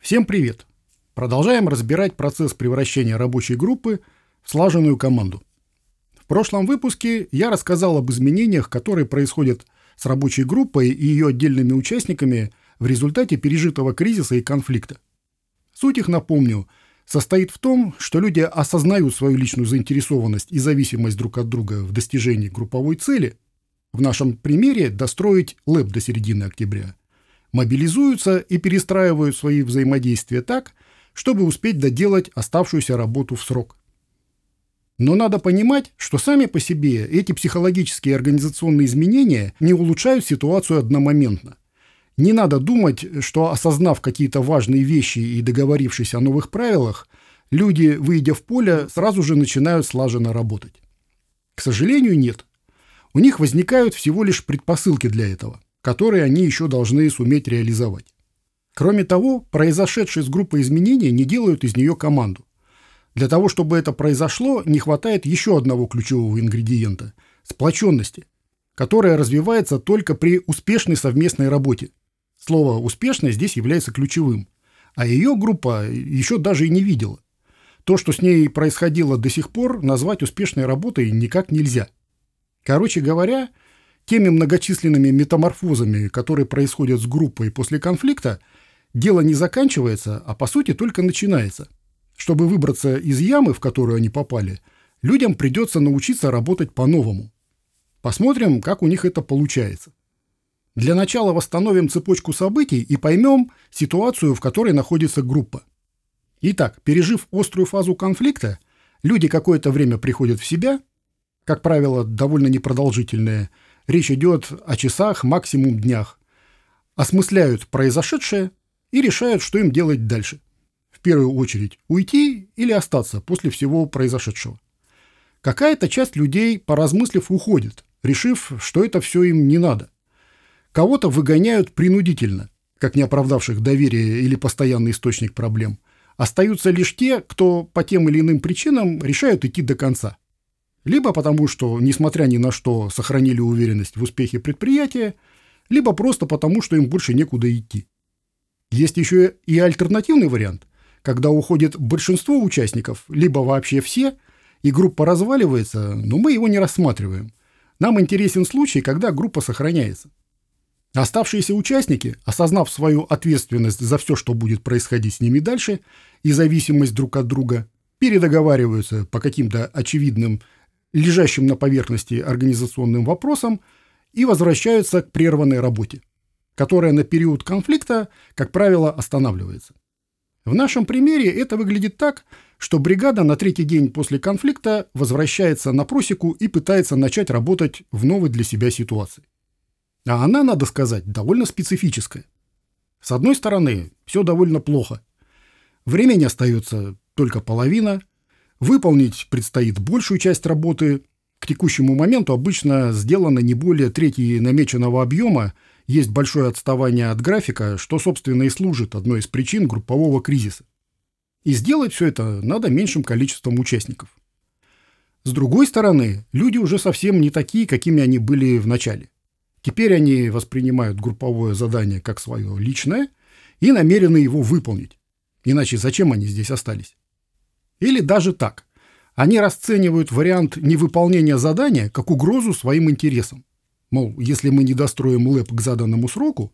Всем привет! Продолжаем разбирать процесс превращения рабочей группы в слаженную команду. В прошлом выпуске я рассказал об изменениях, которые происходят с рабочей группой и ее отдельными участниками в результате пережитого кризиса и конфликта. Суть их, напомню, состоит в том, что люди осознают свою личную заинтересованность и зависимость друг от друга в достижении групповой цели, в нашем примере достроить лэб до середины октября, мобилизуются и перестраивают свои взаимодействия так, чтобы успеть доделать оставшуюся работу в срок. Но надо понимать, что сами по себе эти психологические и организационные изменения не улучшают ситуацию одномоментно. Не надо думать, что, осознав какие-то важные вещи и договорившись о новых правилах, люди, выйдя в поле, сразу же начинают слаженно работать. К сожалению, нет. У них возникают всего лишь предпосылки для этого, которые они еще должны суметь реализовать. Кроме того, произошедшие с группой изменения не делают из нее команду. Для того, чтобы это произошло, не хватает еще одного ключевого ингредиента – сплоченности, которая развивается только при успешной совместной работе. Слово «успешно» здесь является ключевым, а ее группа еще даже и не видела. То, что с ней происходило до сих пор, назвать успешной работой никак нельзя. Короче говоря, теми многочисленными метаморфозами, которые происходят с группой после конфликта, дело не заканчивается, а по сути только начинается. Чтобы выбраться из ямы, в которую они попали, людям придется научиться работать по-новому. Посмотрим, как у них это получается. Для начала восстановим цепочку событий и поймем ситуацию, в которой находится группа. Итак, пережив острую фазу конфликта, люди какое-то время приходят в себя, как правило, довольно непродолжительное, речь идет о часах, максимум днях, осмысляют произошедшее и решают, что им делать дальше. В первую очередь, уйти или остаться после всего произошедшего. Какая-то часть людей, поразмыслив, уходит, решив, что это все им не надо. Кого-то выгоняют принудительно, как не оправдавших доверие или постоянный источник проблем. Остаются лишь те, кто по тем или иным причинам решают идти до конца. Либо потому, что, несмотря ни на что, сохранили уверенность в успехе предприятия, либо просто потому, что им больше некуда идти. Есть еще и альтернативный вариант, когда уходит большинство участников, либо вообще все, и группа разваливается, но мы его не рассматриваем. Нам интересен случай, когда группа сохраняется. Оставшиеся участники, осознав свою ответственность за все, что будет происходить с ними дальше, и зависимость друг от друга, передоговариваются по каким-то очевидным, лежащим на поверхности организационным вопросам и возвращаются к прерванной работе, которая на период конфликта, как правило, останавливается. В нашем примере это выглядит так, что бригада на третий день после конфликта возвращается на просеку и пытается начать работать в новой для себя ситуации. А она, надо сказать, довольно специфическая. С одной стороны, все довольно плохо. Времени остается только половина. Выполнить предстоит большую часть работы. К текущему моменту обычно сделано не более трети намеченного объема. Есть большое отставание от графика, что, собственно, и служит одной из причин группового кризиса. И сделать все это надо меньшим количеством участников. С другой стороны, люди уже совсем не такие, какими они были в начале. Теперь они воспринимают групповое задание как свое личное и намерены его выполнить. Иначе зачем они здесь остались? Или даже так. Они расценивают вариант невыполнения задания как угрозу своим интересам. Мол, если мы не достроим лэб к заданному сроку,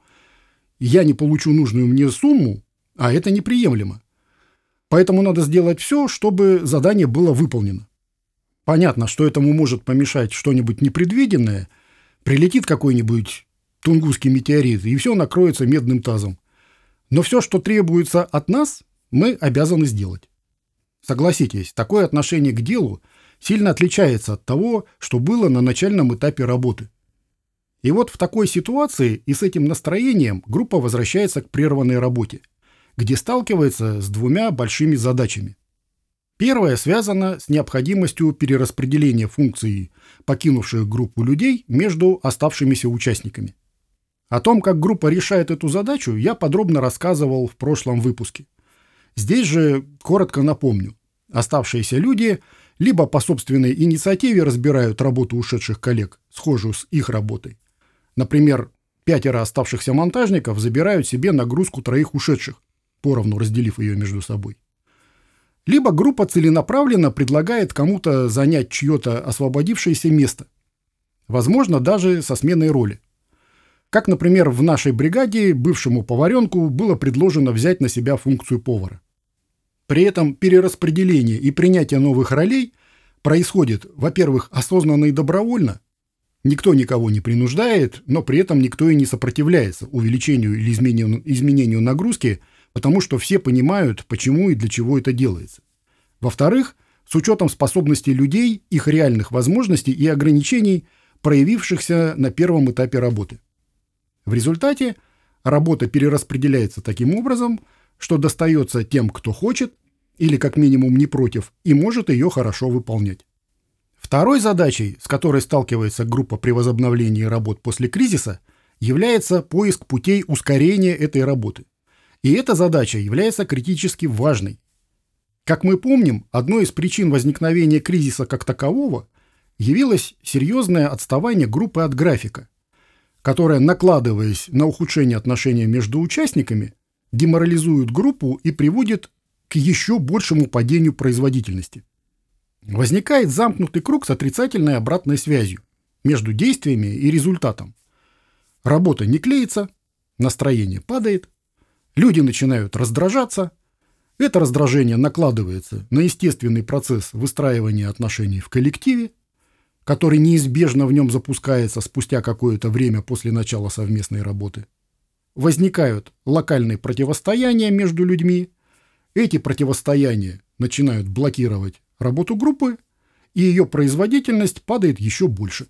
я не получу нужную мне сумму, а это неприемлемо. Поэтому надо сделать все, чтобы задание было выполнено. Понятно, что этому может помешать что-нибудь непредвиденное. Прилетит какой-нибудь тунгусский метеорит, и все накроется медным тазом. Но все, что требуется от нас, мы обязаны сделать. Согласитесь, такое отношение к делу сильно отличается от того, что было на начальном этапе работы. И вот в такой ситуации и с этим настроением группа возвращается к прерванной работе, где сталкивается с двумя большими задачами. Первая связана с необходимостью перераспределения функций покинувших группу людей между оставшимися участниками. О том, как группа решает эту задачу, я подробно рассказывал в прошлом выпуске. Здесь же коротко напомню. Оставшиеся люди либо по собственной инициативе разбирают работу ушедших коллег, схожую с их работой. Например, 5 оставшихся монтажников забирают себе нагрузку 3 ушедших. поровну разделив ее между собой. Либо группа целенаправленно предлагает кому-то занять чье-то освободившееся место. Возможно, даже со сменой роли. Как, например, в нашей бригаде бывшему поваренку было предложено взять на себя функцию повара. При этом перераспределение и принятие новых ролей происходит, во-первых, осознанно и добровольно. Никто никого не принуждает, но при этом никто и не сопротивляется увеличению или изменению нагрузки, потому что все понимают, почему и для чего это делается. Во-вторых, с учетом способностей людей, их реальных возможностей и ограничений, проявившихся на первом этапе работы. В результате работа перераспределяется таким образом, что достается тем, кто хочет, или как минимум не против, и может ее хорошо выполнять. Второй задачей, с которой сталкивается группа при возобновлении работ после кризиса, является поиск путей ускорения этой работы. И эта задача является критически важной. Как мы помним, одной из причин возникновения кризиса как такового явилось серьезное отставание группы от графика, которое, накладываясь на ухудшение отношений между участниками, деморализует группу и приводит к еще большему падению производительности. Возникает замкнутый круг с отрицательной обратной связью между действиями и результатом. Работа не клеится, настроение падает, люди начинают раздражаться. Это раздражение накладывается на естественный процесс выстраивания отношений в коллективе, который неизбежно в нем запускается спустя какое-то время после начала совместной работы. Возникают локальные противостояния между людьми. Эти противостояния начинают блокировать работу группы, и ее производительность падает еще больше.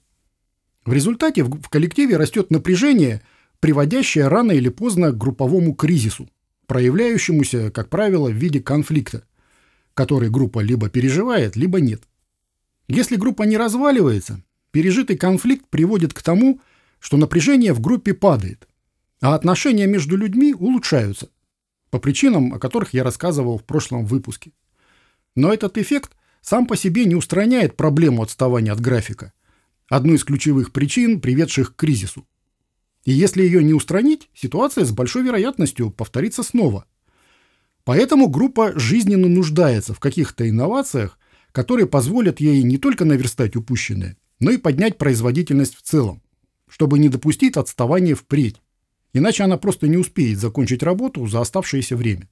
В результате в коллективе растет напряжение, приводящее рано или поздно к групповому кризису, проявляющемуся, как правило, в виде конфликта, который группа либо переживает, либо нет. Если группа не разваливается, пережитый конфликт приводит к тому, что напряжение в группе падает, а отношения между людьми улучшаются, по причинам, о которых я рассказывал в прошлом выпуске. Но этот эффект сам по себе не устраняет проблему отставания от графика, одну из ключевых причин, приведших к кризису. И если ее не устранить, ситуация с большой вероятностью повторится снова. Поэтому группа жизненно нуждается в каких-то инновациях, которые позволят ей не только наверстать упущенное, но и поднять производительность в целом, чтобы не допустить отставания впредь. Иначе она просто не успеет закончить работу за оставшееся время.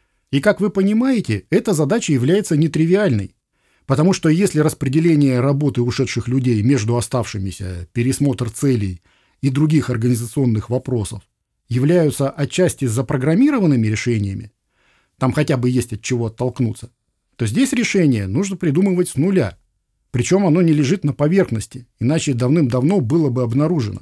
И как вы понимаете, эта задача является нетривиальной, потому что если распределение работы ушедших людей между оставшимися, пересмотр целей и других организационных вопросов являются отчасти запрограммированными решениями, там хотя бы есть от чего оттолкнуться, то здесь решение нужно придумывать с нуля. Причем оно не лежит на поверхности, иначе давным-давно было бы обнаружено.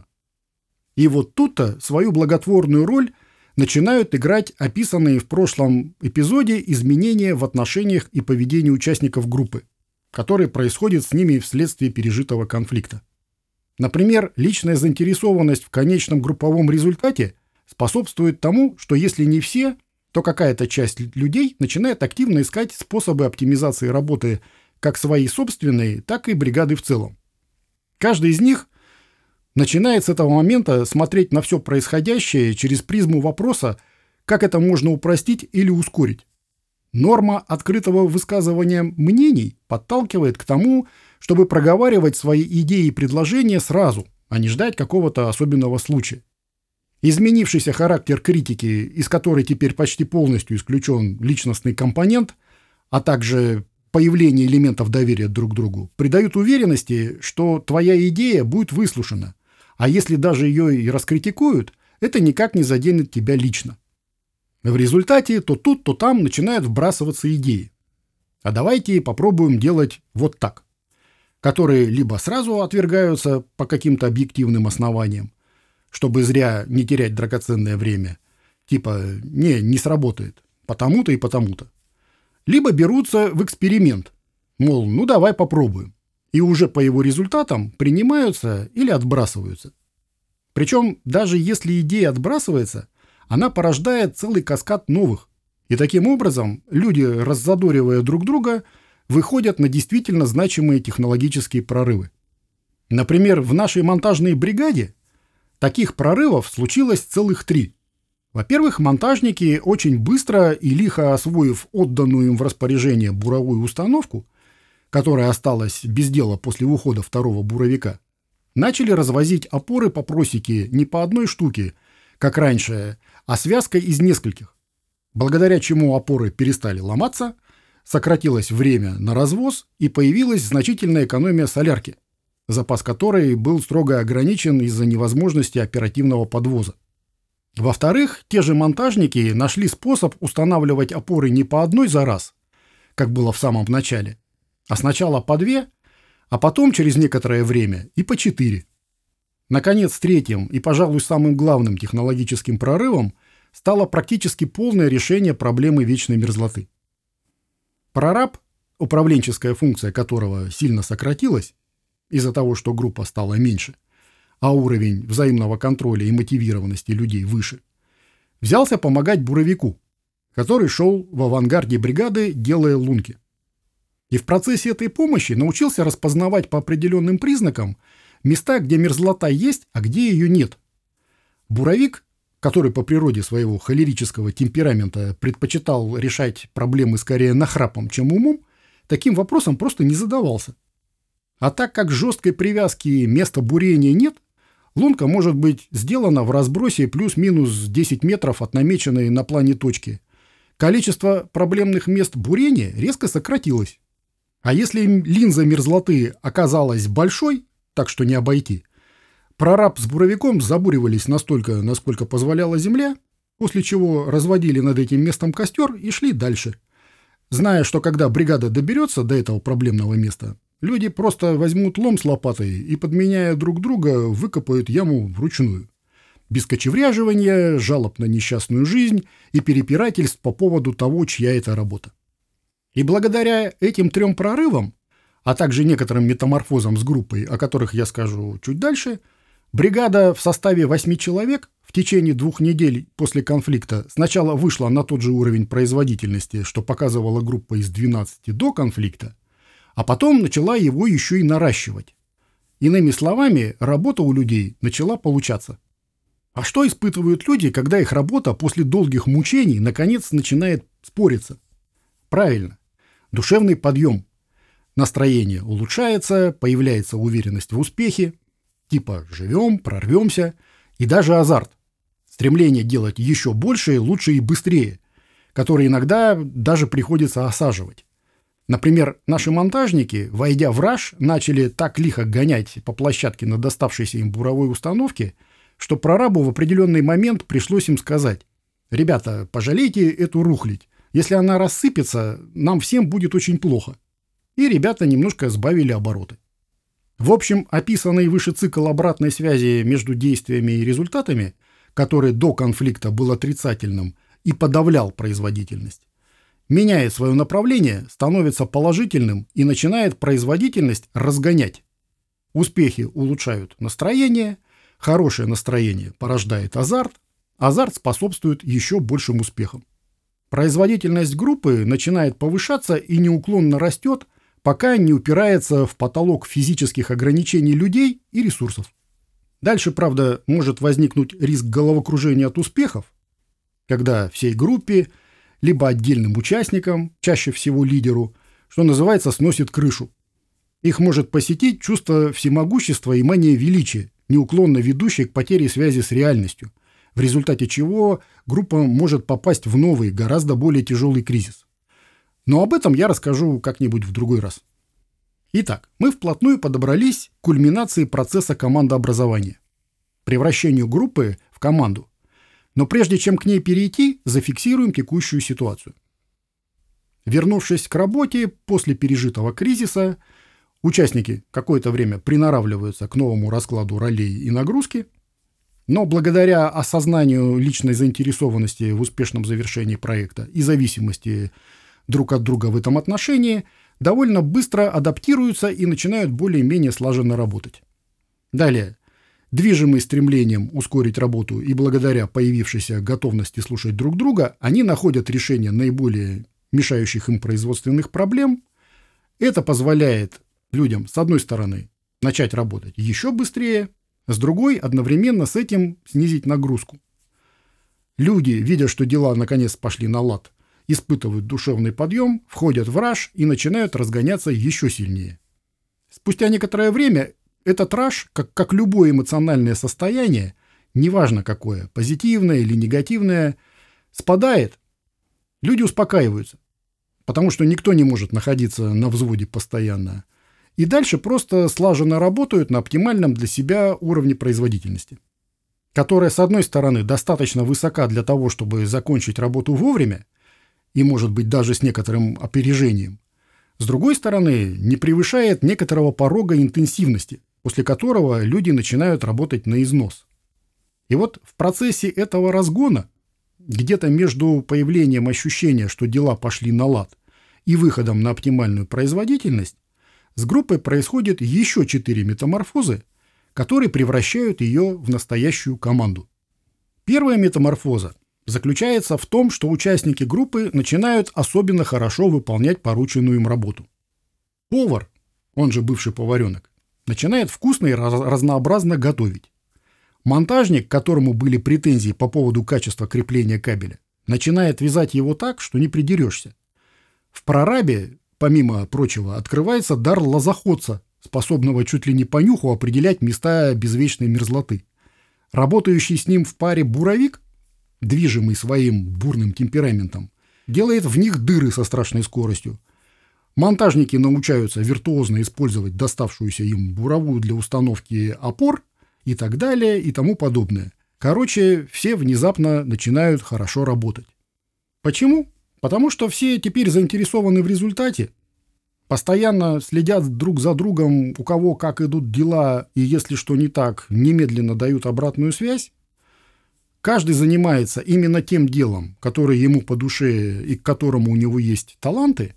И вот тут-то свою благотворную роль начинают играть описанные в прошлом эпизоде изменения в отношениях и поведении участников группы, которые происходят с ними вследствие пережитого конфликта. Например, личная заинтересованность в конечном групповом результате способствует тому, что если не все, то какая-то часть людей начинает активно искать способы оптимизации работы как своей собственной, так и бригады в целом. Каждый из них начинает с этого момента смотреть на все происходящее через призму вопроса, как это можно упростить или ускорить. Норма открытого высказывания мнений подталкивает к тому, чтобы проговаривать свои идеи и предложения сразу, а не ждать какого-то особенного случая. Изменившийся характер критики, из которой теперь почти полностью исключен личностный компонент, а также появление элементов доверия друг к другу, придают уверенности, что твоя идея будет выслушана, а если даже ее и раскритикуют, это никак не заденет тебя лично. В результате то тут, то там начинают вбрасываться идеи. А давайте попробуем делать вот так, которые либо сразу отвергаются по каким-то объективным основаниям, чтобы зря не терять драгоценное время, типа не сработает, потому-то и потому-то. Либо берутся в эксперимент, мол, ну давай попробуем, и уже по его результатам принимаются или отбрасываются. Причем даже если идея отбрасывается, она порождает целый каскад новых. И таким образом люди, раззадоривая друг друга, выходят на действительно значимые технологические прорывы. Например, в нашей монтажной бригаде таких прорывов случилось целых 3. Во-первых, монтажники, очень быстро и лихо освоив отданную им в распоряжение буровую установку, которая осталась без дела после ухода второго буровика, начали развозить опоры по просеке не по одной штуке, как раньше, а связкой из нескольких, благодаря чему опоры перестали ломаться, сократилось время на развоз и появилась значительная экономия солярки, запас которой был строго ограничен из-за невозможности оперативного подвоза. Во-вторых, те же монтажники нашли способ устанавливать опоры не по одной за раз, как было в самом начале, а сначала по две, а потом через некоторое время и по 4. Наконец, третьим и, пожалуй, самым главным технологическим прорывом стало практически полное решение проблемы вечной мерзлоты. Прораб, управленческая функция которого сильно сократилась из-за того, что группа стала меньше, а уровень взаимного контроля и мотивированности людей выше, взялся помогать буровику, который шел в авангарде бригады, делая лунки. И в процессе этой помощи научился распознавать по определенным признакам места, где мерзлота есть, а где ее нет. Буровик, который по природе своего холерического темперамента предпочитал решать проблемы скорее нахрапом, чем умом, таким вопросом просто не задавался. А так как жесткой привязки места бурения нет, лунка может быть сделана в разбросе плюс-минус 10 метров от намеченной на плане точки. Количество проблемных мест бурения резко сократилось. А если линза мерзлоты оказалась большой, так что не обойти, прораб с буровиком забуривались настолько, насколько позволяла земля, после чего разводили над этим местом костер и шли дальше. Зная, что когда бригада доберется до этого проблемного места, люди просто возьмут лом с лопатой и, подменяя друг друга, выкопают яму вручную. Без кочевряживания, жалоб на несчастную жизнь и перепирательств по поводу того, чья это работа. И благодаря этим 3 прорывам, а также некоторым метаморфозам с группой, о которых я скажу чуть дальше, бригада в составе 8 человек в течение 2 недель после конфликта сначала вышла на тот же уровень производительности, что показывала группа из 12 до конфликта, а потом начала его еще и наращивать. Иными словами, работа у людей начала получаться. А что испытывают люди, когда их работа после долгих мучений наконец начинает спориться? Правильно, душевный подъем. Настроение улучшается, появляется уверенность в успехе, типа «живем, прорвемся», и даже азарт. Стремление делать еще больше, лучше и быстрее, который иногда даже приходится осаживать. Например, наши монтажники, войдя в раж, начали так лихо гонять по площадке на доставшейся им буровой установке, что прорабу в определенный момент пришлось им сказать: «Ребята, пожалейте эту рухлядь. Если она рассыпется, нам всем будет очень плохо». И ребята немножко сбавили обороты. В общем, описанный выше цикл обратной связи между действиями и результатами, который до конфликта был отрицательным и подавлял производительность, меняет свое направление, становится положительным и начинает производительность разгонять. Успехи улучшают настроение, хорошее настроение порождает азарт, азарт способствует еще большим успехам. Производительность группы начинает повышаться и неуклонно растет, пока не упирается в потолок физических ограничений людей и ресурсов. Дальше, правда, может возникнуть риск головокружения от успехов, когда всей группе, либо отдельным участникам, чаще всего лидеру, что называется, сносит крышу. Их может посетить чувство всемогущества и мания величия, неуклонно ведущее к потере связи с реальностью, в результате чего группа может попасть в новый, гораздо более тяжелый кризис. Но об этом я расскажу как-нибудь в другой раз. Итак, мы вплотную подобрались к кульминации процесса командообразования, превращению группы в команду. Но прежде чем к ней перейти, зафиксируем текущую ситуацию. Вернувшись к работе после пережитого кризиса, участники какое-то время приноравливаются к новому раскладу ролей и нагрузки, но благодаря осознанию личной заинтересованности в успешном завершении проекта и зависимости друг от друга в этом отношении, довольно быстро адаптируются и начинают более-менее слаженно работать. Далее, движимые стремлением ускорить работу и благодаря появившейся готовности слушать друг друга, они находят решение наиболее мешающих им производственных проблем. Это позволяет людям, с одной стороны, начать работать еще быстрее, с другой, одновременно с этим снизить нагрузку. Люди, видя, что дела наконец пошли на лад, испытывают душевный подъем, входят в раж и начинают разгоняться еще сильнее. Спустя некоторое время этот раж, как любое эмоциональное состояние, неважно какое, позитивное или негативное, спадает. Люди успокаиваются, потому что никто не может находиться на взводе постоянно. И дальше просто слаженно работают на оптимальном для себя уровне производительности, которая, с одной стороны, достаточно высока для того, чтобы закончить работу вовремя, и, может быть, даже с некоторым опережением. С другой стороны, не превышает некоторого порога интенсивности, после которого люди начинают работать на износ. И вот в процессе этого разгона, где-то между появлением ощущения, что дела пошли на лад, и выходом на оптимальную производительность, с группой происходит еще 4 метаморфозы, которые превращают ее в настоящую команду. Первая метаморфоза заключается в том, что участники группы начинают особенно хорошо выполнять порученную им работу. Повар, он же бывший поваренок, начинает вкусно и разнообразно готовить. Монтажник, к которому были претензии по поводу качества крепления кабеля, начинает вязать его так, что не придерешься. В прорабе, помимо прочего, открывается дар лозоходца, способного чуть ли не по нюху определять места безвечной мерзлоты. Работающий с ним в паре буровик, движимый своим бурным темпераментом, делает в них дыры со страшной скоростью. Монтажники научаются виртуозно использовать доставшуюся им буровую для установки опор и так далее и тому подобное. Короче, все внезапно начинают хорошо работать. Почему? Потому что все теперь заинтересованы в результате, постоянно следят друг за другом, у кого как идут дела, и если что не так, немедленно дают обратную связь. Каждый занимается именно тем делом, которое ему по душе и к которому у него есть таланты,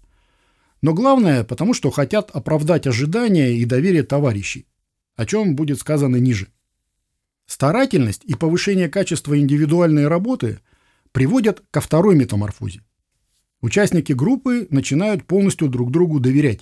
но главное, потому что хотят оправдать ожидания и доверие товарищей, о чем будет сказано ниже. Старательность и повышение качества индивидуальной работы приводят ко второй метаморфозе. Участники группы начинают полностью друг другу доверять.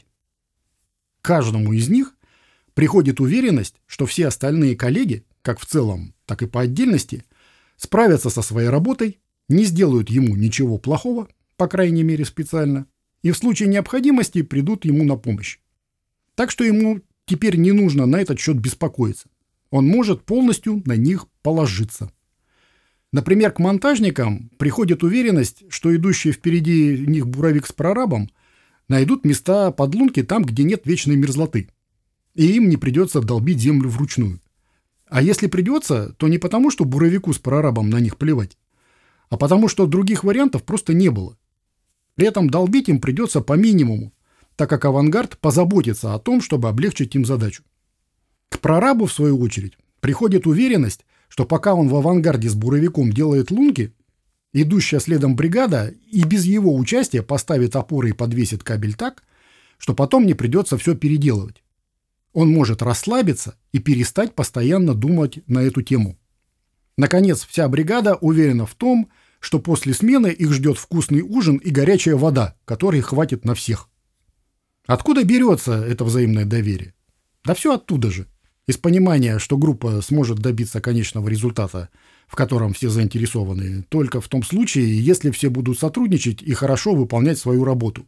Каждому из них приходит уверенность, что все остальные коллеги, как в целом, так и по отдельности, справятся со своей работой, не сделают ему ничего плохого, по крайней мере специально, и в случае необходимости придут ему на помощь. Так что ему теперь не нужно на этот счет беспокоиться. Он может полностью на них положиться. Например, к монтажникам приходит уверенность, что идущие впереди них буровик с прорабом найдут места подлунки там, где нет вечной мерзлоты, и им не придется долбить землю вручную. А если придется, то не потому, что буровику с прорабом на них плевать, а потому, что других вариантов просто не было. При этом долбить им придется по минимуму, так как авангард позаботится о том, чтобы облегчить им задачу. К прорабу, в свою очередь, приходит уверенность, что пока он в авангарде с буровиком делает лунки, идущая следом бригада и без его участия поставит опоры и подвесит кабель так, что потом не придется все переделывать. Он может расслабиться и перестать постоянно думать на эту тему. Наконец, вся бригада уверена в том, что после смены их ждет вкусный ужин и горячая вода, которой хватит на всех. Откуда берется это взаимное доверие? Да все оттуда же. Из понимания, что группа сможет добиться конечного результата, в котором все заинтересованы, только в том случае, если все будут сотрудничать и хорошо выполнять свою работу.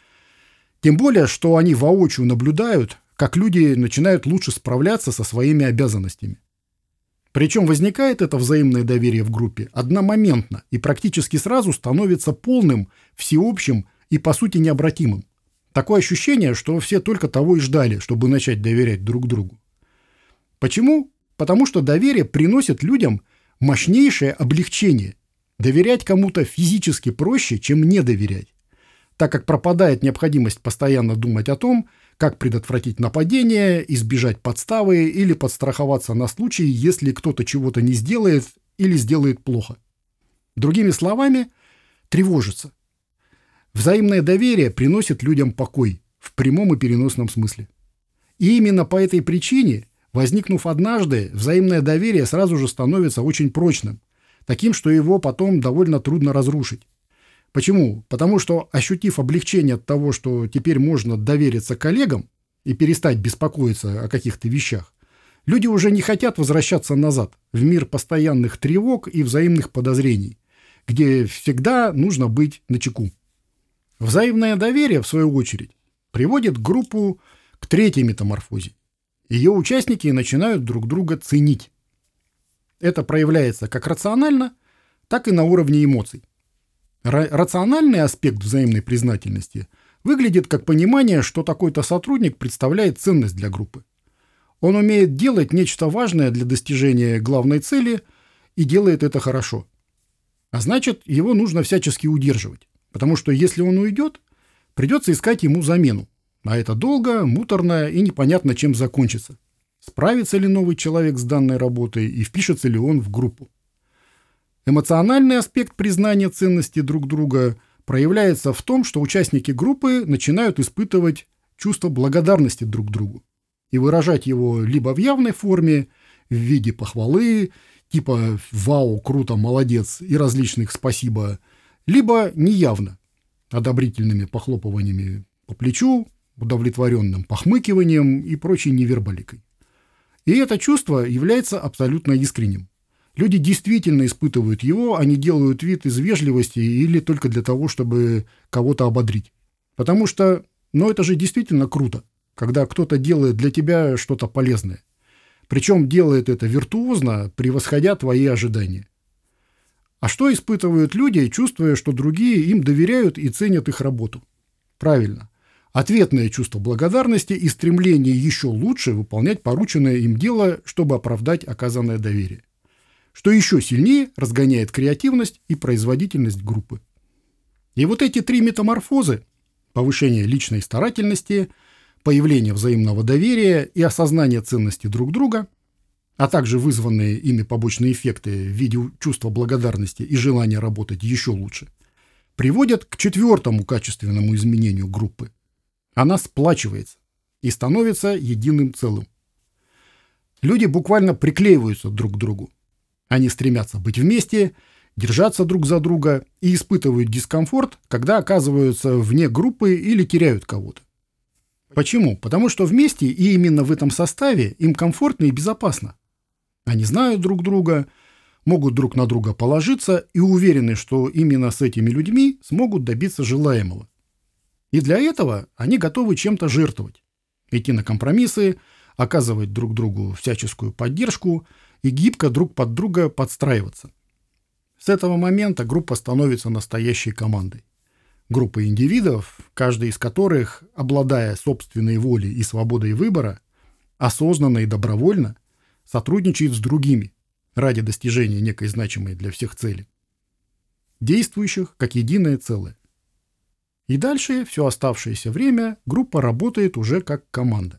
Тем более, что они воочию наблюдают, как люди начинают лучше справляться со своими обязанностями. Причем возникает это взаимное доверие в группе одномоментно и практически сразу становится полным, всеобщим и, по сути, необратимым. Такое ощущение, что все только того и ждали, чтобы начать доверять друг другу. Почему? Потому что доверие приносит людям мощнейшее облегчение. Доверять кому-то физически проще, чем не доверять, так как пропадает необходимость постоянно думать о том, как предотвратить нападение, избежать подставы или подстраховаться на случай, если кто-то чего-то не сделает или сделает плохо. Другими словами, тревожиться. Взаимное доверие приносит людям покой в прямом и переносном смысле. И именно по этой причине, возникнув однажды, взаимное доверие сразу же становится очень прочным, таким, что его потом довольно трудно разрушить. Почему? Потому что, ощутив облегчение от того, что теперь можно довериться коллегам и перестать беспокоиться о каких-то вещах, люди уже не хотят возвращаться назад, в мир постоянных тревог и взаимных подозрений, где всегда нужно быть начеку. Взаимное доверие, в свою очередь, приводит группу к третьей метаморфозе. Ее участники начинают друг друга ценить. Это проявляется как рационально, так и на уровне эмоций. Рациональный аспект взаимной признательности выглядит как понимание, что такой-то сотрудник представляет ценность для группы. Он умеет делать нечто важное для достижения главной цели и делает это хорошо. А значит, его нужно всячески удерживать, потому что если он уйдет, придется искать ему замену. А это долго, муторно и непонятно, чем закончится. Справится ли новый человек с данной работой и впишется ли он в группу. Эмоциональный аспект признания ценности друг друга проявляется в том, что участники группы начинают испытывать чувство благодарности друг другу и выражать его либо в явной форме, в виде похвалы, типа «Вау, круто, молодец» и различных «спасибо», либо неявно, одобрительными похлопываниями по плечу, удовлетворенным похмыкиванием и прочей невербаликой. И это чувство является абсолютно искренним. Люди действительно испытывают его, а не делают вид из вежливости или только для того, чтобы кого-то ободрить. Потому что, это же действительно круто, когда кто-то делает для тебя что-то полезное. Причем делает это виртуозно, превосходя твои ожидания. А что испытывают люди, чувствуя, что другие им доверяют и ценят их работу? Правильно. Ответное чувство благодарности и стремление еще лучше выполнять порученное им дело, чтобы оправдать оказанное доверие. Что еще сильнее разгоняет креативность и производительность группы. И вот эти три метаморфозы – повышение личной старательности, появление взаимного доверия и осознание ценности друг друга, а также вызванные ими побочные эффекты в виде чувства благодарности и желания работать еще лучше, приводят к четвертому качественному изменению группы. Она сплачивается и становится единым целым. Люди буквально приклеиваются друг к другу. Они стремятся быть вместе, держаться друг за друга и испытывают дискомфорт, когда оказываются вне группы или теряют кого-то. Почему? Потому что вместе и именно в этом составе им комфортно и безопасно. Они знают друг друга, могут друг на друга положиться и уверены, что именно с этими людьми смогут добиться желаемого. И для этого они готовы чем-то жертвовать, идти на компромиссы, оказывать друг другу всяческую поддержку и гибко друг под друга подстраиваться. С этого момента группа становится настоящей командой. Группа индивидов, каждый из которых, обладая собственной волей и свободой выбора, осознанно и добровольно сотрудничает с другими ради достижения некой значимой для всех цели, действующих как единое целое. И дальше все оставшееся время группа работает уже как команда.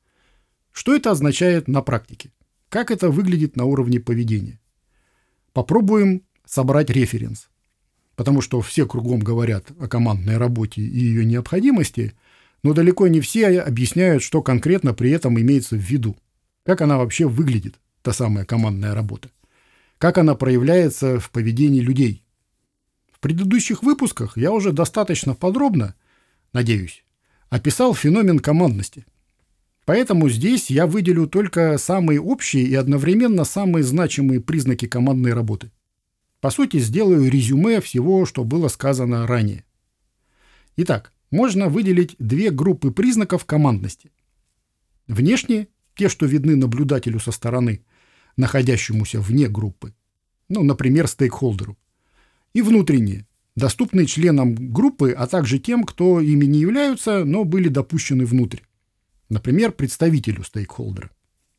Что это означает на практике? Как это выглядит на уровне поведения? Попробуем собрать референс. Потому что все кругом говорят о командной работе и ее необходимости, но далеко не все объясняют, что конкретно при этом имеется в виду. Как она вообще выглядит, та самая командная работа. Как она проявляется в поведении людей. В предыдущих выпусках я уже достаточно подробно, надеюсь, описал феномен командности. Поэтому здесь я выделю только самые общие и одновременно самые значимые признаки командной работы. По сути, сделаю резюме всего, что было сказано ранее. Итак, можно выделить две группы признаков командности. Внешние, те, что видны наблюдателю со стороны, находящемуся вне группы, например, стейкхолдеру. И внутренние, доступные членам группы, а также тем, кто ими не являются, но были допущены внутрь. Например, представителю стейкхолдера.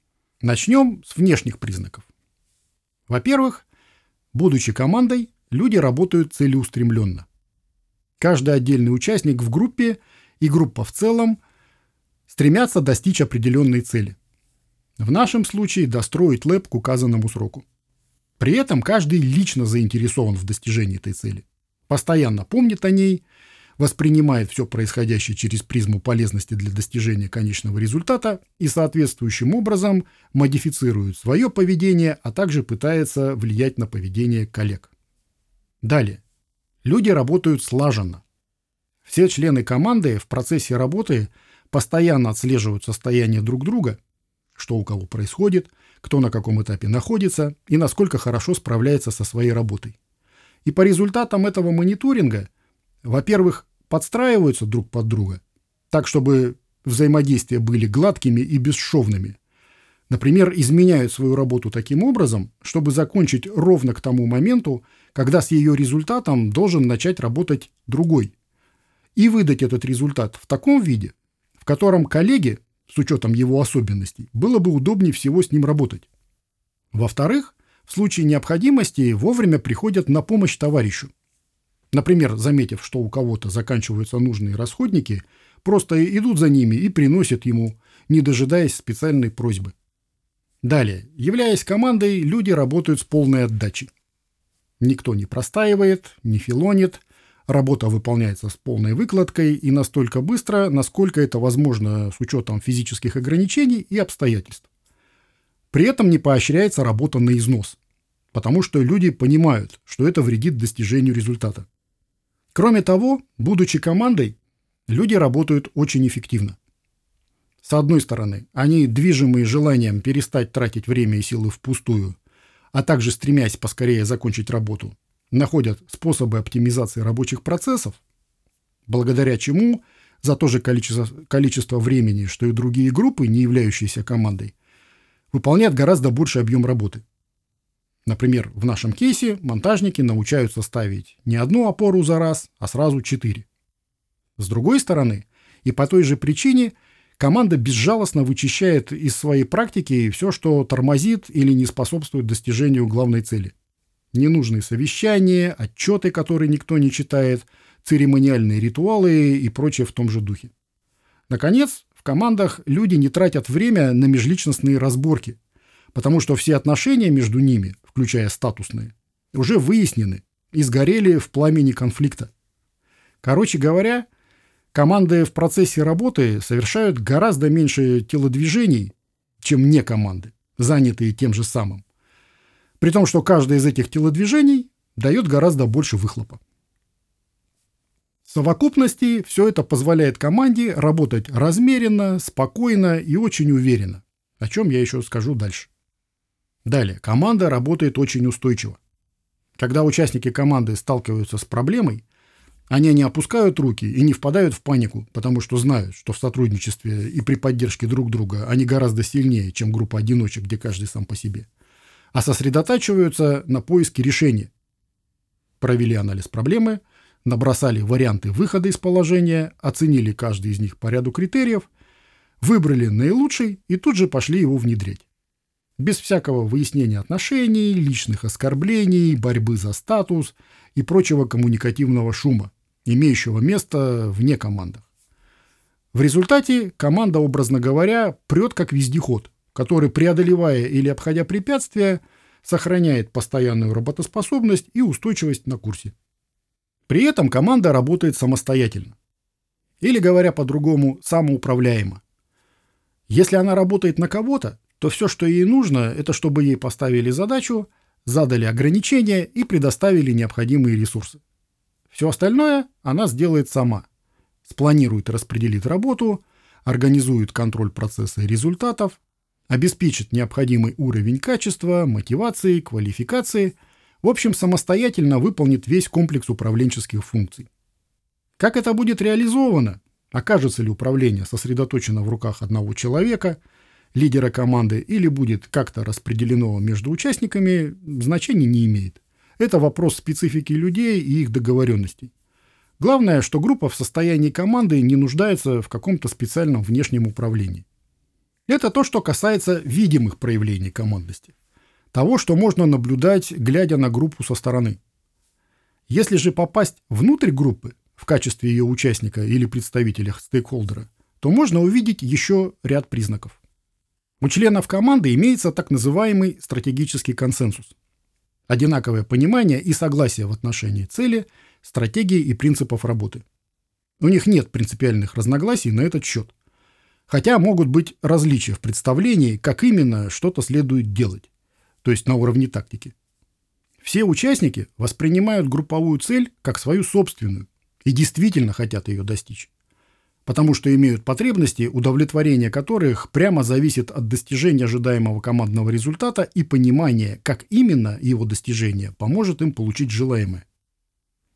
Начнем с внешних признаков. Во-первых, будучи командой, люди работают целеустремленно. Каждый отдельный участник в группе и группа в целом стремятся достичь определенной цели. В нашем случае достроить лэб к указанному сроку. При этом каждый лично заинтересован в достижении этой цели. Постоянно помнит о ней, воспринимает все происходящее через призму полезности для достижения конечного результата и соответствующим образом модифицирует свое поведение, а также пытается влиять на поведение коллег. Далее. Люди работают слаженно. Все члены команды в процессе работы постоянно отслеживают состояние друг друга, что у кого происходит, кто на каком этапе находится и насколько хорошо справляется со своей работой. И по результатам этого мониторинга, во-первых, подстраиваются друг под друга, так, чтобы взаимодействия были гладкими и бесшовными. Например, изменяют свою работу таким образом, чтобы закончить ровно к тому моменту, когда с ее результатом должен начать работать другой. И выдать этот результат в таком виде, в котором коллеге, с учетом его особенностей, было бы удобнее всего с ним работать. Во-вторых, в случае необходимости вовремя приходят на помощь товарищу. Например, заметив, что у кого-то заканчиваются нужные расходники, просто идут за ними и приносят ему, не дожидаясь специальной просьбы. Далее, являясь командой, люди работают с полной отдачей. Никто не простаивает, не филонит, работа выполняется с полной выкладкой и настолько быстро, насколько это возможно с учетом физических ограничений и обстоятельств. При этом не поощряется работа на износ, потому что люди понимают, что это вредит достижению результата. Кроме того, будучи командой, люди работают очень эффективно. С одной стороны, они, движимые желанием перестать тратить время и силы впустую, а также стремясь поскорее закончить работу, находят способы оптимизации рабочих процессов, благодаря чему за то же количество времени, что и другие группы, не являющиеся командой, выполняют гораздо больший объем работы. Например, в нашем кейсе монтажники научаются ставить не одну опору за раз, а сразу 4. С другой стороны, и по той же причине, команда безжалостно вычищает из своей практики все, что тормозит или не способствует достижению главной цели. Ненужные совещания, отчеты, которые никто не читает, церемониальные ритуалы и прочее в том же духе. Наконец, в командах люди не тратят время на межличностные разборки, потому что все отношения между ними, включая статусные, уже выяснены и сгорели в пламени конфликта. Короче говоря, команды в процессе работы совершают гораздо меньше телодвижений, чем не команды, занятые тем же самым. При том, что каждое из этих телодвижений дает гораздо больше выхлопа. В совокупности все это позволяет команде работать размеренно, спокойно и очень уверенно, о чем я еще скажу дальше. Далее, команда работает очень устойчиво. Когда участники команды сталкиваются с проблемой, они не опускают руки и не впадают в панику, потому что знают, что в сотрудничестве и при поддержке друг друга они гораздо сильнее, чем группа одиночек, где каждый сам по себе, а сосредотачиваются на поиске решения. Провели анализ проблемы, набросали варианты выхода из положения, оценили каждый из них по ряду критериев, выбрали наилучший и тут же пошли его внедрять. Без всякого выяснения отношений, личных оскорблений, борьбы за статус и прочего коммуникативного шума, имеющего место вне командах. В результате команда, образно говоря, прет как вездеход, который, преодолевая или обходя препятствия, сохраняет постоянную работоспособность и устойчивость на курсе. При этом команда работает самостоятельно. Или, говоря по-другому, самоуправляемо. Если она работает на кого-то, то все, что ей нужно, это чтобы ей поставили задачу, задали ограничения и предоставили необходимые ресурсы. Все остальное она сделает сама. Спланирует и распределит работу, организует контроль процесса и результатов, обеспечит необходимый уровень качества, мотивации, квалификации, в общем, самостоятельно выполнит весь комплекс управленческих функций. Как это будет реализовано? Окажется ли управление сосредоточено в руках одного человека, лидера команды, или будет как-то распределено между участниками, значения не имеет. Это вопрос специфики людей и их договоренностей. Главное, что группа в состоянии команды не нуждается в каком-то специальном внешнем управлении. Это то, что касается видимых проявлений командности. Того, что можно наблюдать, глядя на группу со стороны. Если же попасть внутрь группы, в качестве ее участника или представителя стейкхолдера, то можно увидеть еще ряд признаков. У членов команды имеется так называемый стратегический консенсус. Одинаковое понимание и согласие в отношении цели, стратегии и принципов работы. У них нет принципиальных разногласий на этот счет. Хотя могут быть различия в представлении, как именно что-то следует делать, то есть на уровне тактики. Все участники воспринимают групповую цель как свою собственную и действительно хотят ее достичь, потому что имеют потребности, удовлетворение которых прямо зависит от достижения ожидаемого командного результата и понимания, как именно его достижение поможет им получить желаемое.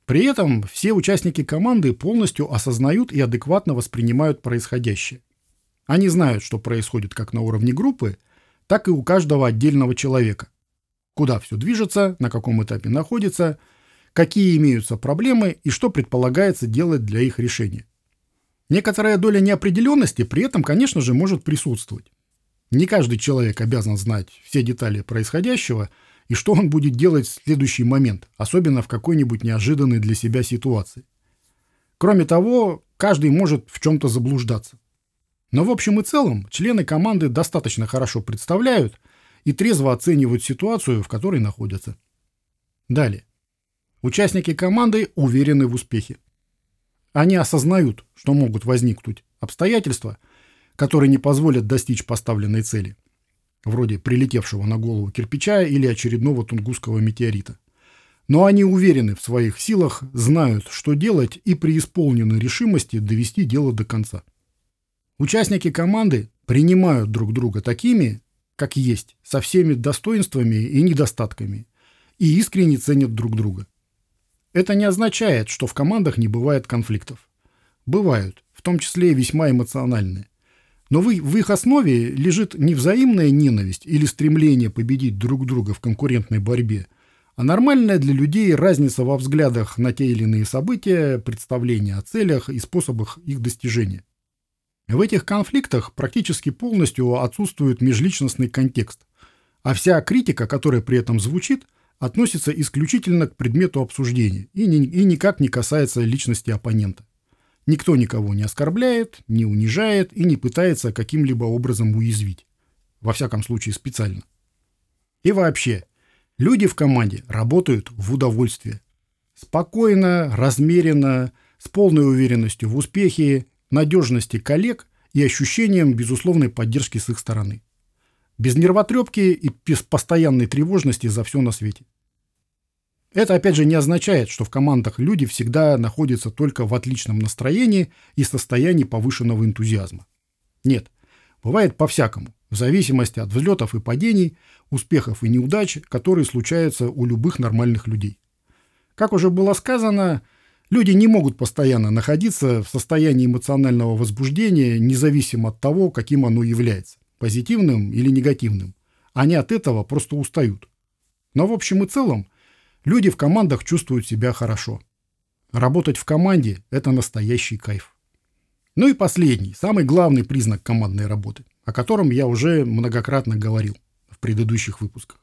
При этом все участники команды полностью осознают и адекватно воспринимают происходящее. Они знают, что происходит как на уровне группы, так и у каждого отдельного человека. Куда все движется, на каком этапе находится, какие имеются проблемы и что предполагается делать для их решения. Некоторая доля неопределенности при этом, конечно же, может присутствовать. Не каждый человек обязан знать все детали происходящего и что он будет делать в следующий момент, особенно в какой-нибудь неожиданной для себя ситуации. Кроме того, каждый может в чем-то заблуждаться. Но в общем и целом члены команды достаточно хорошо представляют и трезво оценивают ситуацию, в которой находятся. Далее. Участники команды уверены в успехе. Они осознают, что могут возникнуть обстоятельства, которые не позволят достичь поставленной цели, вроде прилетевшего на голову кирпича или очередного тунгусского метеорита. Но они уверены в своих силах, знают, что делать, и преисполнены решимости довести дело до конца. Участники команды принимают друг друга такими, как есть, со всеми достоинствами и недостатками, и искренне ценят друг друга. Это не означает, что в командах не бывает конфликтов. Бывают, в том числе и весьма эмоциональные. Но в их основе лежит не взаимная ненависть или стремление победить друг друга в конкурентной борьбе, а нормальная для людей разница во взглядах на те или иные события, представления о целях и способах их достижения. В этих конфликтах практически полностью отсутствует межличностный контекст, а вся критика, которая при этом звучит, относится исключительно к предмету обсуждения и никак не касается личности оппонента. Никто никого не оскорбляет, не унижает и не пытается каким-либо образом уязвить. Во всяком случае, специально. И вообще, люди в команде работают в удовольствие. Спокойно, размеренно, с полной уверенностью в успехе, надежности коллег и ощущением безусловной поддержки с их стороны. Без нервотрепки и без постоянной тревожности за все на свете. Это, опять же, не означает, что в командах люди всегда находятся только в отличном настроении и состоянии повышенного энтузиазма. Нет, бывает по-всякому, в зависимости от взлетов и падений, успехов и неудач, которые случаются у любых нормальных людей. Как уже было сказано, люди не могут постоянно находиться в состоянии эмоционального возбуждения, независимо от того, каким оно является, позитивным или негативным. Они от этого просто устают. Но в общем и целом, люди в командах чувствуют себя хорошо. Работать в команде – это настоящий кайф. Ну и последний, самый главный признак командной работы, о котором я уже многократно говорил в предыдущих выпусках.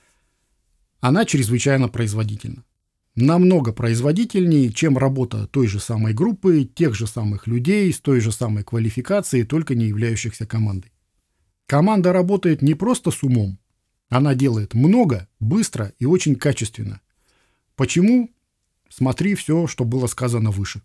Она чрезвычайно производительна. Намного производительнее, чем работа той же самой группы, тех же самых людей, с той же самой квалификацией, только не являющихся командой. Команда работает не просто с умом, она делает много, быстро и очень качественно. Почему? Смотри все, что было сказано выше.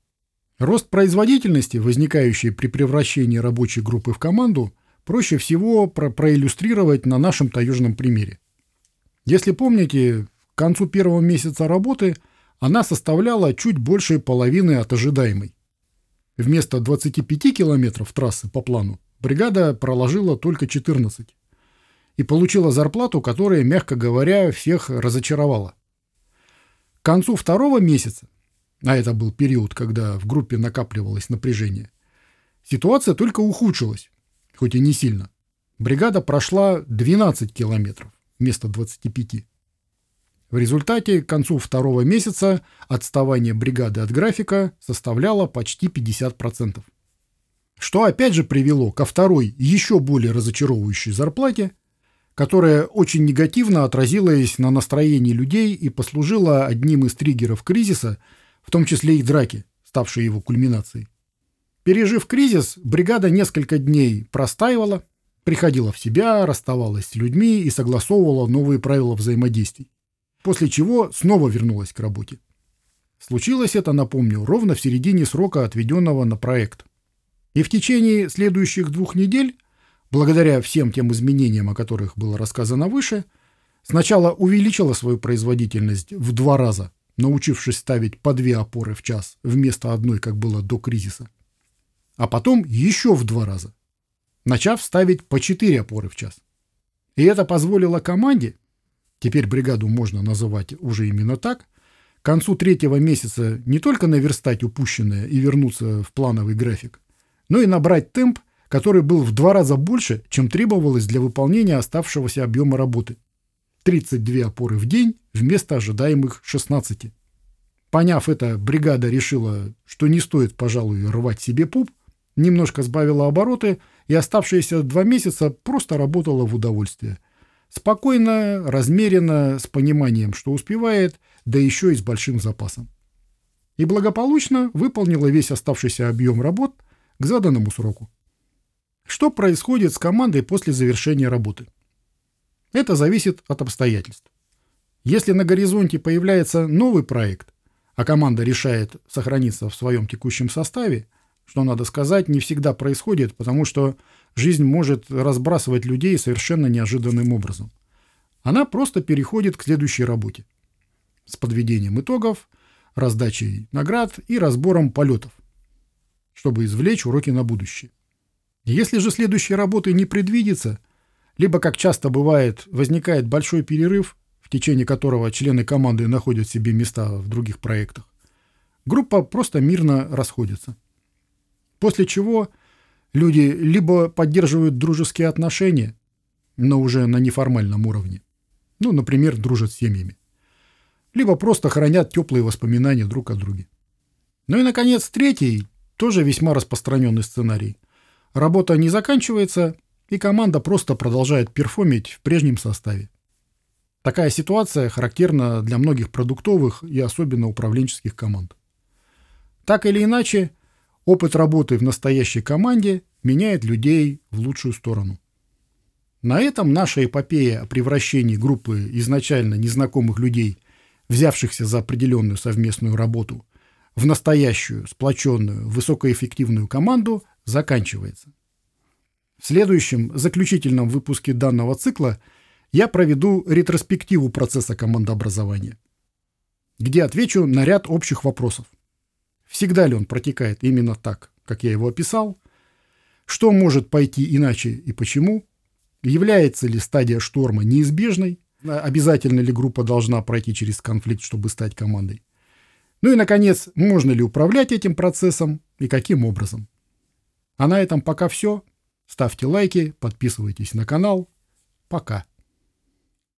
Рост производительности, возникающий при превращении рабочей группы в команду, проще всего проиллюстрировать на нашем таежном примере. Если помните, к концу первого месяца работы она составляла чуть больше половины от ожидаемой. Вместо 25 километров трассы по плану бригада проложила только 14 и получила зарплату, которая, мягко говоря, всех разочаровала. К концу второго месяца, а это был период, когда в группе накапливалось напряжение, ситуация только ухудшилась, хоть и не сильно. Бригада прошла 12 километров вместо 25. В результате к концу второго месяца отставание бригады от графика составляло почти 50%. Что опять же привело ко второй, еще более разочаровывающей зарплате, которая очень негативно отразилась на настроении людей и послужила одним из триггеров кризиса, в том числе и драки, ставшей его кульминацией. Пережив кризис, бригада несколько дней простаивала, приходила в себя, расставалась с людьми и согласовывала новые правила взаимодействий, после чего снова вернулась к работе. Случилось это, напомню, ровно в середине срока, отведенного на проект. И в течение следующих 2 недель, благодаря всем тем изменениям, о которых было рассказано выше, сначала увеличила свою производительность в 2 раза, научившись ставить по 2 опоры в час вместо одной, как было до кризиса, а потом еще в 2 раза, начав ставить по 4 опоры в час. И это позволило команде, теперь бригаду можно называть уже именно так, к концу третьего месяца не только наверстать упущенное и вернуться в плановый график, но и набрать темп, который был в 2 раза больше, чем требовалось для выполнения оставшегося объема работы. 32 опоры в день вместо ожидаемых 16. Поняв это, бригада решила, что не стоит, пожалуй, рвать себе пуп, немножко сбавила обороты и оставшиеся 2 месяца просто работала в удовольствие. Спокойно, размеренно, с пониманием, что успевает, да еще и с большим запасом. И благополучно выполнила весь оставшийся объем работ к заданному сроку. Что происходит с командой после завершения работы? Это зависит от обстоятельств. Если на горизонте появляется новый проект, а команда решает сохраниться в своем текущем составе, что, надо сказать, не всегда происходит, потому что жизнь может разбрасывать людей совершенно неожиданным образом. Она просто переходит к следующей работе. С подведением итогов, раздачей наград и разбором полетов, чтобы извлечь уроки на будущее. Если же следующей работы не предвидится, либо, как часто бывает, возникает большой перерыв, в течение которого члены команды находят себе места в других проектах, группа просто мирно расходится. После чего люди либо поддерживают дружеские отношения, но уже на неформальном уровне, например, дружат с семьями, либо просто хранят теплые воспоминания друг о друге. Ну и, наконец, третий, тоже весьма распространенный сценарий. Работа не заканчивается, и команда просто продолжает перформить в прежнем составе. Такая ситуация характерна для многих продуктовых и особенно управленческих команд. Так или иначе, опыт работы в настоящей команде меняет людей в лучшую сторону. На этом наша эпопея о превращении группы изначально незнакомых людей, взявшихся за определенную совместную работу, в настоящую, сплоченную, высокоэффективную команду заканчивается. В следующем, заключительном выпуске данного цикла я проведу ретроспективу процесса командообразования, где отвечу на ряд общих вопросов. Всегда ли он протекает именно так, как я его описал? Что может пойти иначе и почему? Является ли стадия шторма неизбежной? Обязательно ли группа должна пройти через конфликт, чтобы стать командой? Ну и, наконец, можно ли управлять этим процессом и каким образом? А на этом пока все. Ставьте лайки, подписывайтесь на канал. Пока.